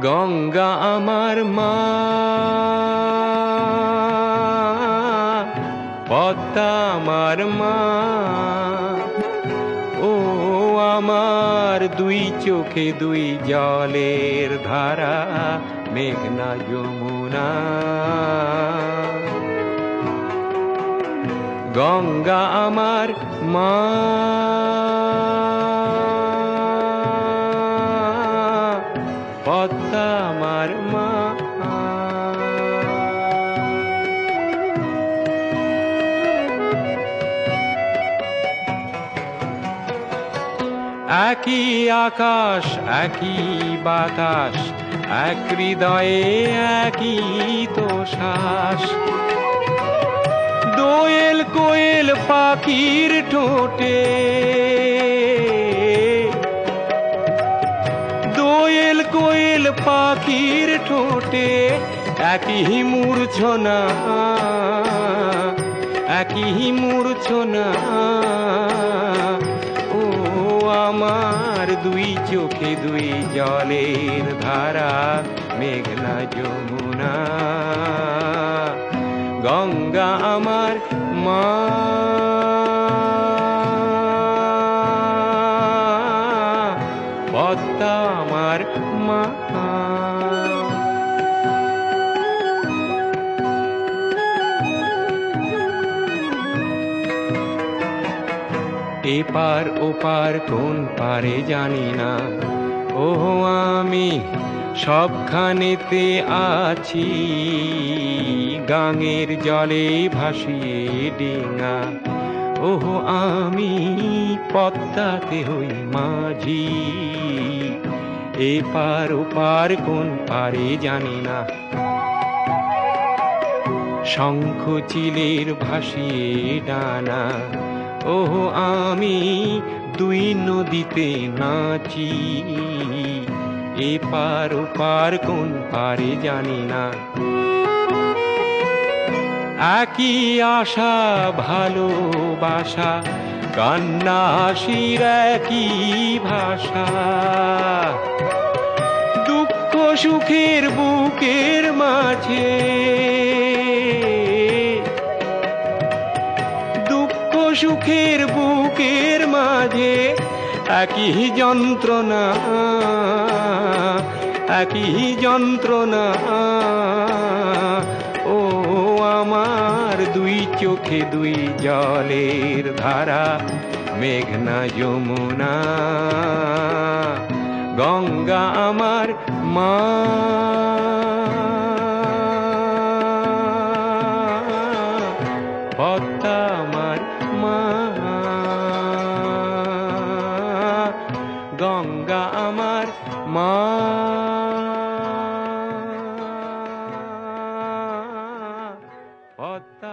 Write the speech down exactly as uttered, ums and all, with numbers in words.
গঙ্গা আমার মা, পদ্মা আমার মা, ও আমার দুই চোখে দুই জলের ধারা, মেঘনা যমুনা। গঙ্গা আমার মা, পদ্মা আমার মা। একই আকাশ একই বাতাস, এক হৃদয়ে একই তো শ্বাস। দোয়েল কোয়েল পাখির ঠোঁটে, দোয়েল কোয়েল পাখির ঠোঁটে একই মূর্ছনা, একই মূর্ছনা। ও আমার দুই চোখে দুই জলের ধারা, মেঘনা যমুনা। গঙ্গা আমার মা, পদ্মা আমার মা। এপার ওপার কোন পারে জানি না, ও আমি সবখানেতে আছি। গাঙের জলে ভাসিয়ে ডিঙা, ওহ আমি পদ্মাতে হই মাঝি। এপার ওপার কোন পারে জানি না, শঙ্খ চিলের ভাসিয়ে ডানা, ওহ আমি দুই নদীতে নাচি। এপার ওপার কোন পারে জানি না, একই আশা ভালোবাসা, কান্না হাসির একই ভাষা। দুঃখ সুখের বুকের মাঝে, দুঃখ সুখের বুকের মাঝে একই যন্ত্রণা, একই যন্ত্রণা। ও আমার দুই চোখে দুই জলের ধারা, মেঘনা যমুনা। গঙ্গা আমার মা, পদ্মা আমার মা। গঙ্গা আমার মা, পদ্মা